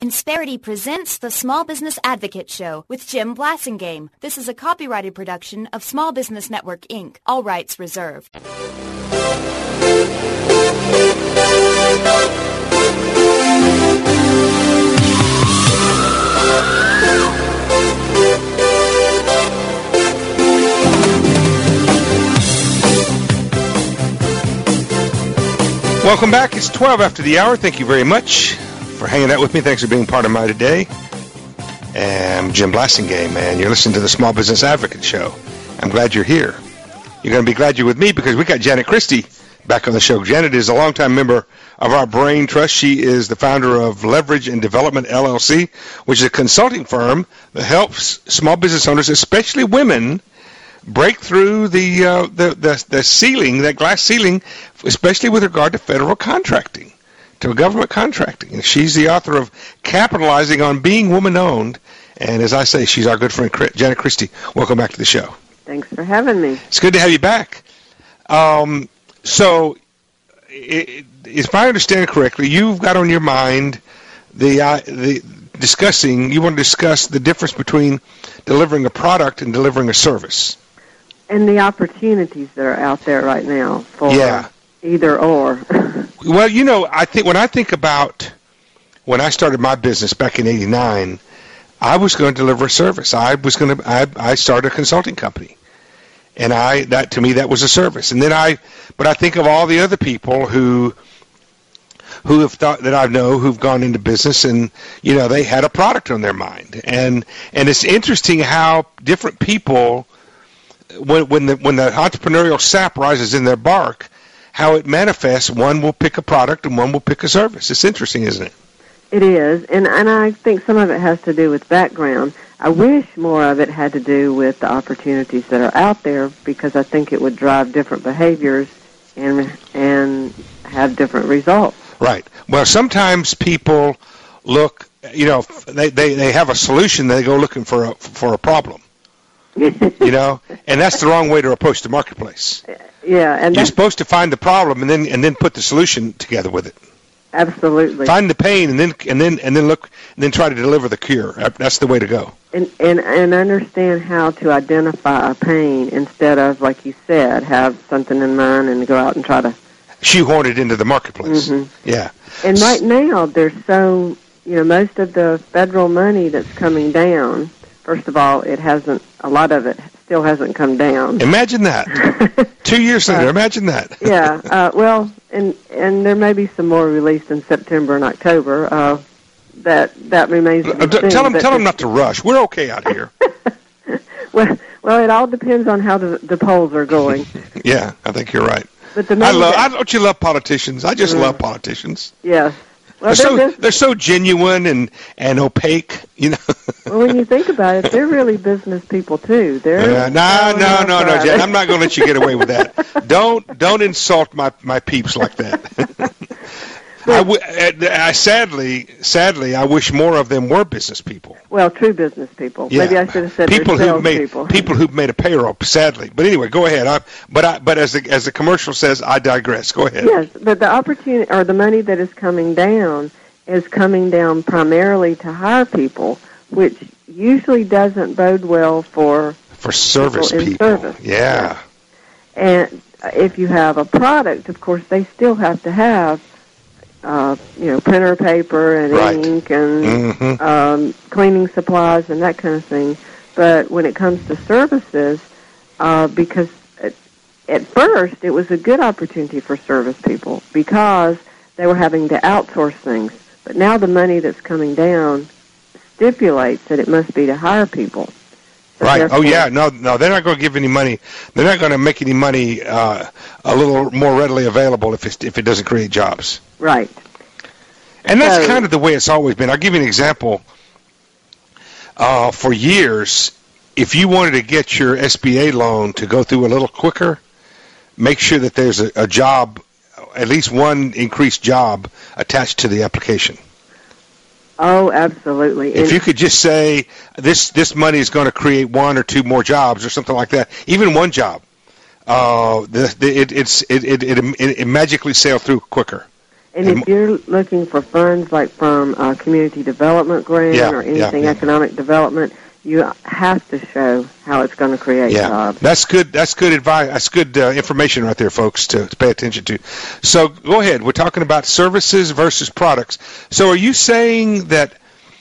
Insperity presents the Small Business Advocate Show with Jim Blasingame. This is a copyrighted production of Small Business Network, Inc. All rights reserved. Welcome back. It's 12 after the hour. Thank you very much for hanging out with me. Thanks for being part of my today. I'm Jim Blasingame, and you're listening to the Small Business Advocate Show. I'm glad you're here. You're going to be glad you're with me because we got Janet Christie back on the show. Janet is a longtime member of our Brain Trust. She is the founder of Leverage and Development, LLC, which is a consulting firm that helps small business owners, especially women, break through the ceiling, that glass ceiling, especially with regard to federal contracting, to government contracting. And she's the author of Capitalizing on Being Woman-Owned. And as I say, she's our good friend, Janet Christie. Welcome back to the show. Thanks for having me. It's good to have you back. So, if I understand correctly, you've got on your mind you want to discuss the difference between delivering a product and delivering a service. And the opportunities that are out there right now for either or. Well, I think when I started my business back in '89, I was going to deliver a service. I started a consulting company, and to me that was a service. And then but I think of all the other people who have thought that I know who've gone into business, and they had a product on their mind, and it's interesting how different people, when the entrepreneurial sap rises in their bark, how it manifests. One will pick a product and one will pick a service. It's interesting, isn't it? It is, and I think some of it has to do with background. I wish more of it had to do with the opportunities that are out there, because I think it would drive different behaviors and have different results. Right. Well, sometimes people look, they have a solution, they go looking for a problem. And that's the wrong way to approach the marketplace. Yeah, and you're supposed to find the problem and then put the solution together with it. Absolutely. Find the pain and then try to deliver the cure. That's the way to go. And understand how to identify a pain instead of, like you said, have something in mind and go out and try to shoehorn it into the marketplace. Mm-hmm. Yeah. And right now there's most of the federal money that's coming down. First of all, a lot of it still hasn't come down. Imagine that. 2 years later, imagine that. Yeah. Well, and there may be some more released in September and October. That remains to be seen. Tell them not to rush. We're okay out here. well, it all depends on how the polls are going. Yeah, I think you're right. But don't you love politicians? I just love politicians. Yes. Well, they're so genuine and opaque, Well, when you think about it, they're really business people too. No, Jen. I'm not going to let you get away with that. Don't insult my peeps like that. Sadly, I wish more of them were business people. Well, true business people. Yeah. Maybe I should have said people who've made a payroll. Sadly, but anyway, go ahead. But as the commercial says, I digress. Go ahead. Yes, but the opportunity or the money that is coming down primarily to hire people, which usually doesn't bode well for service people. Service. Yeah. And if you have a product, of course, they still have to have printer paper and ink and cleaning supplies and that kind of thing. But when it comes to services, because at first it was a good opportunity for service people because they were having to outsource things. But now the money that's coming down stipulates that it must be to hire people. So right. Oh, yeah. No, they're not going to give any money. They're not going to make any money a little more readily available if it doesn't create jobs. Right. And that's kind of the way it's always been. I'll give you an example. For years, if you wanted to get your SBA loan to go through a little quicker, make sure that there's a job, at least one increased job attached to the application. Oh, absolutely. If you could just say this money is going to create one or two more jobs or something like that, even one job, it magically sailed through quicker. And if you're looking for funds like from a community development grant or anything economic development, you have to show how it's going to create jobs. That's good. That's good advice. That's good information right there, folks, to pay attention to. So go ahead. We're talking about services versus products. So are you saying that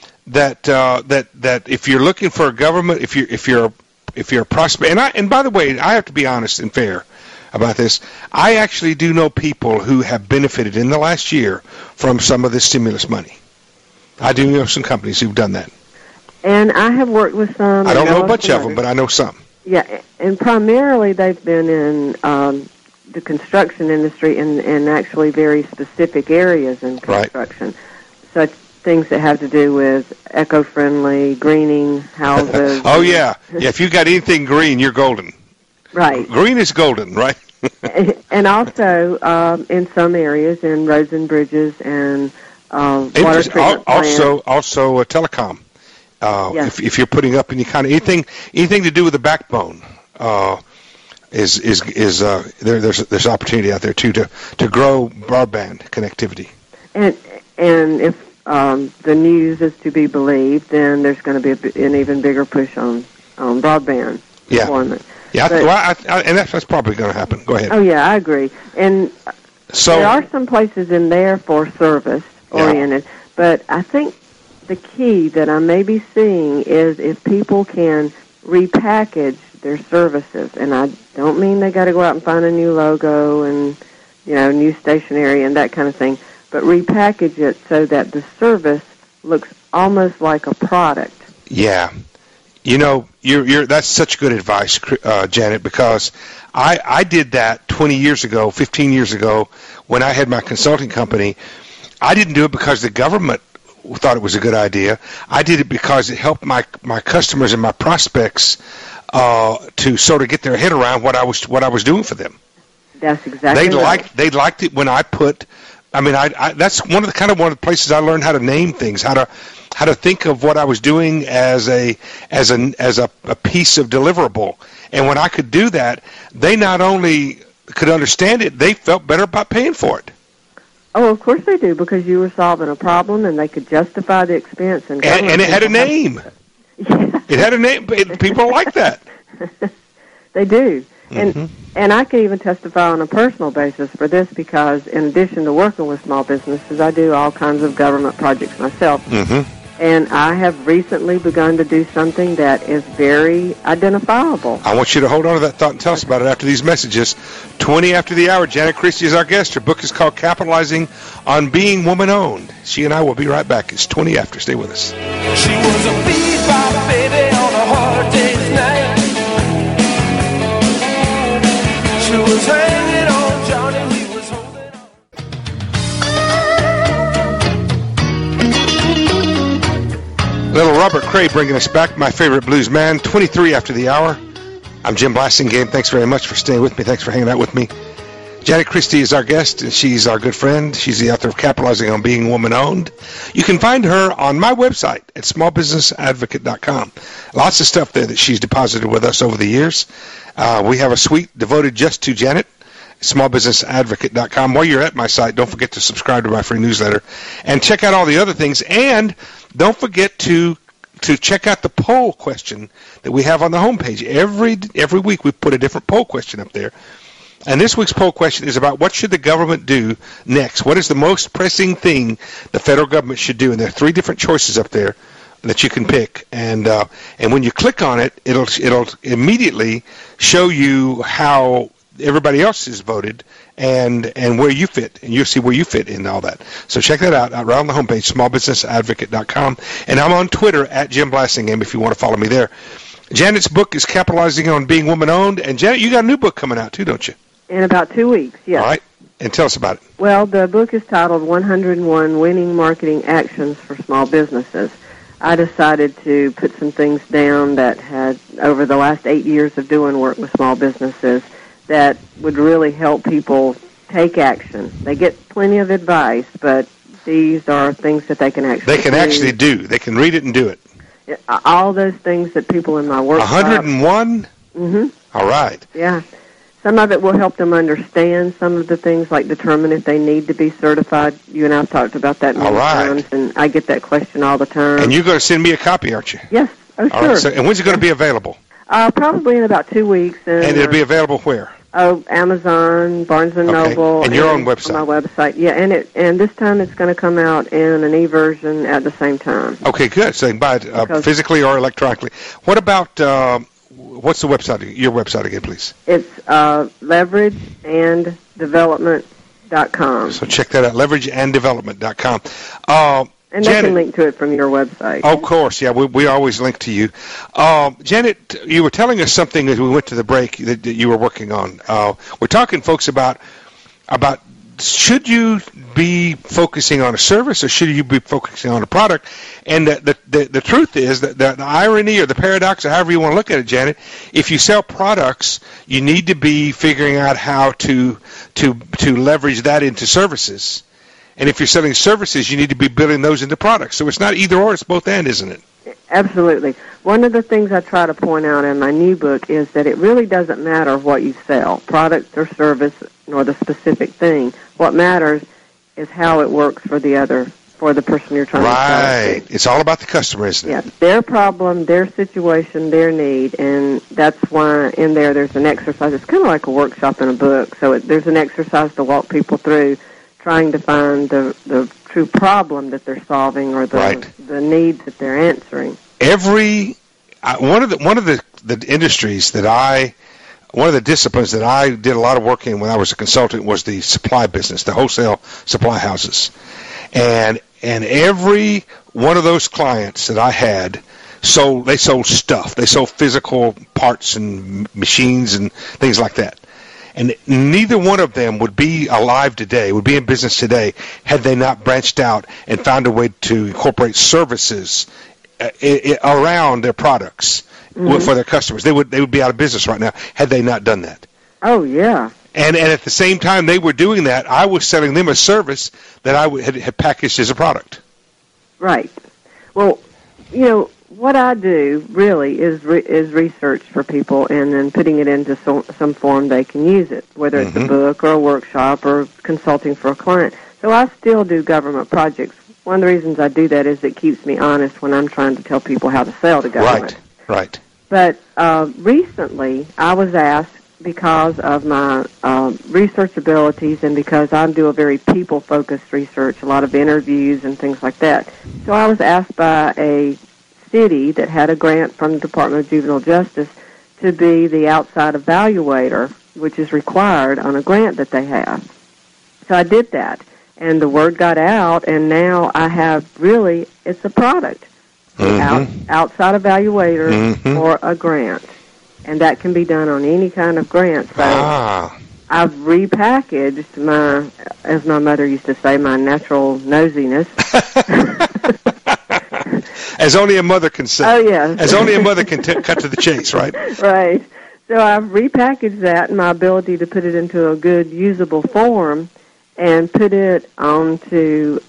if you're looking for a government, if you're a prospect, and by the way, I have to be honest and fair about this. I actually do know people who have benefited in the last year from some of this stimulus money. I do know some companies who've done that. And I have worked with some. I don't know a bunch of them, but I know some. Yeah, and primarily they've been in the construction industry and actually very specific areas in construction, such things that have to do with eco-friendly, greening houses. Oh, yeah. Yeah, if you got anything green, you're golden. Right. Green is golden, right? And also in some areas, in roads and bridges and water treatment plants. Also telecom. If you're putting up any kind of anything to do with the backbone, there's opportunity out there too to grow broadband connectivity. And if the news is to be believed, then there's going to be an even bigger push on broadband deployment. Yeah, and that's probably going to happen. Go ahead. Oh yeah, I agree. And so there are some places in there for service oriented, but I think the key that I may be seeing is if people can repackage their services, and I don't mean they got to go out and find a new logo and new stationery and that kind of thing, but repackage it so that the service looks almost like a product. Yeah, that's such good advice, Janet, because I did that 20 years ago, 15 years ago when I had my consulting company. I didn't do it because the government thought it was a good idea. I did it because it helped my customers and my prospects to sort of get their head around what I was doing for them. That's exactly right. They liked it when I put. I mean, that's one of the places I learned how to name things, how to think of what I was doing as a piece of deliverable. And when I could do that, they not only could understand it, they felt better about paying for it. Oh, of course they do, because you were solving a problem, and they could justify the expense. And it had a name. It had a name. People like that. They do. And I can even testify on a personal basis for this, because in addition to working with small businesses, I do all kinds of government projects myself. And I have recently begun to do something that is very identifiable. I want you to hold on to that thought and tell us about it after these messages. 20 after the hour, Janet Christie is our guest. Her book is called Capitalizing on Being Woman-Owned. She and I will be right back. It's 20 after. Stay with us. She was a bebop baby on a hard day's night. She was hanging on Johnny, he was holding on. Little Robert Cray bringing us back, my favorite blues man, 23 after the hour. I'm Jim Blasingame. Thanks very much for staying with me. Thanks for hanging out with me. Janet Christie is our guest, and she's our good friend. She's the author of Capitalizing on Being Woman-Owned. You can find her on my website at smallbusinessadvocate.com. Lots of stuff there that she's deposited with us over the years. We have a suite devoted just to Janet, smallbusinessadvocate.com. While you're at my site, don't forget to subscribe to my free newsletter and check out all the other things. And don't forget to check out the poll question that we have on the homepage. Every week we put a different poll question up there. And this week's poll question is about what should the government do next? What is the most pressing thing the federal government should do? And there are 3 different choices up there that you can pick. And when you click on it, it'll immediately show you how everybody else has voted and where you fit, and you'll see where you fit in all that. So check that out right on the homepage, smallbusinessadvocate.com. And I'm on Twitter at Jim Blasingame if you want to follow me there. Janet's book is Capitalizing on Being Woman-Owned. And Janet, you got a new book coming out too, don't you? In about 2 weeks, yes. All right. And tell us about it. Well, the book is titled 101 Winning Marketing Actions for Small Businesses. I decided to put some things down that had, over the last 8 years of doing work with small businesses, that would really help people take action. They get plenty of advice, but these are things that they can actually do. Actually do. They can read it and do it. All those things that people in my work 101? Mm-hmm. All right. Yeah. Some of it will help them understand some of the things, like determine if they need to be certified. You and I have talked about that many times, and I get that question all the time. And you're going to send me a copy, aren't you? Yes. Oh, sure. All right, so, and when's it going to be available? Probably in about 2 weeks. And it'll be available where? Oh, Amazon, Barnes & Noble. And your own website. On my website, yeah. And this time it's going to come out in an e-version at the same time. Okay, good. So you can buy it physically or electronically. What about, what's the website, your website again, please? It's leverageanddevelopment.com. So check that out, leverageanddevelopment.com. And Janet, they can link to it from your website. Of course, yeah. We always link to you. Janet, you were telling us something as we went to the break that you were working on. We're talking, folks, about should you be focusing on a service or should you be focusing on a product? And the truth is that the irony or the paradox, or however you want to look at it, Janet, if you sell products, you need to be figuring out how to leverage that into services. And if you're selling services, you need to be building those into products. So it's not either or, it's both and, isn't it? Absolutely. One of the things I try to point out in my new book is that it really doesn't matter what you sell, product or service, nor the specific thing. What matters is how it works for the person you're trying to sell it to. It's all about the customer, isn't it? Yeah, their problem, their situation, their need, and that's why in there's an exercise. It's kind of like a workshop in a book. So there's an exercise to walk people through, trying to find the true problem that they're solving or the need that they're answering. One of the industries that one of the disciplines that I did a lot of work in when I was a consultant was the supply business, the wholesale supply houses. And every one of those clients that I had they sold stuff. They sold physical parts and machines and things like that. And neither one of them would be alive today, would be in business today, had they not branched out and found a way to incorporate services around their products for their customers. They would be out of business right now had they not done that. Oh, yeah. And at the same time they were doing that, I was selling them a service that I had packaged as a product. Right. Well, what I do really is research for people and then putting it into some form they can use it, whether it's a book or a workshop or consulting for a client. So I still do government projects. One of the reasons I do that is it keeps me honest when I'm trying to tell people how to sell to government. Right. But recently I was asked, because of my research abilities and because I do a very people-focused research, a lot of interviews and things like that. So I was asked by a city that had a grant from the Department of Juvenile Justice to be the outside evaluator, which is required on a grant that they have. So I did that, and the word got out, and now I have it's a product, outside evaluator for a grant, and that can be done on any kind of grant. So I've repackaged as my mother used to say, my natural nosiness. As only a mother can say. Oh, yeah. As only a mother can cut to the chase, right? Right. So I've repackaged that and my ability to put it into a good, usable form and put it onto,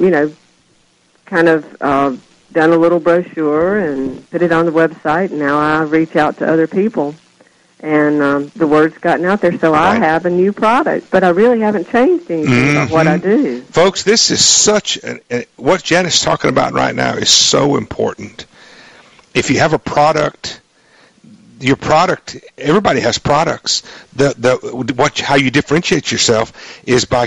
done a little brochure and put it on the website. And now I reach out to other people. And the word's gotten out there, so I have a new product. But I really haven't changed anything about what I do. Folks, this is what Janet's talking about right now is so important. If you have a product, your product, everybody has products. How you differentiate yourself is by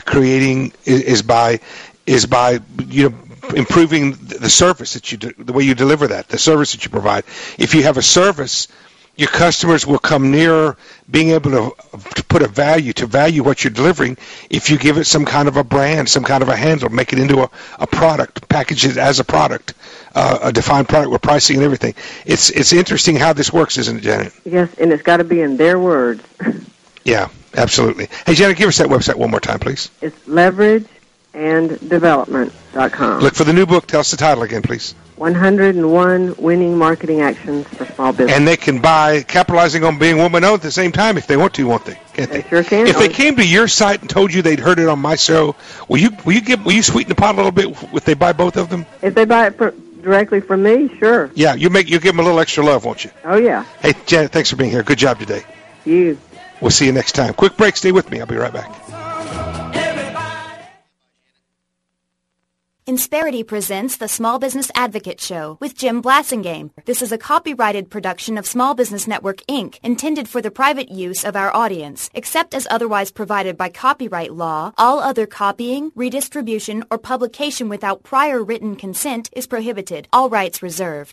improving the service the way you deliver that, the service that you provide. If you have a service, your customers will come nearer being able to put a value, to value what you're delivering if you give it some kind of a brand, some kind of a handle, make it into a product, package it as a product, a defined product with pricing and everything. It's interesting how this works, isn't it, Janet? Yes, and it's got to be in their words. Yeah, absolutely. Hey, Janet, give us that website one more time, please. It's leverageanddevelopment.com. Look for the new book. Tell us the title again, please. 101 Winning Marketing Actions for Small Business. And they can buy, capitalizing on being woman-owned at the same time if they want to, won't they? Can't they? They sure can. If they came to your site and told you they'd heard it on my show, will you sweeten the pot a little bit if they buy both of them? If they buy it directly from me, sure. Yeah, you give them a little extra love, won't you? Oh, yeah. Hey, Janet, thanks for being here. Good job today. You. We'll see you next time. Quick break. Stay with me. I'll be right back. Insperity presents the Small Business Advocate Show with Jim Blasingame. This is a copyrighted production of Small Business Network, Inc., intended for the private use of our audience. Except as otherwise provided by copyright law, all other copying, redistribution, or publication without prior written consent is prohibited. All rights reserved.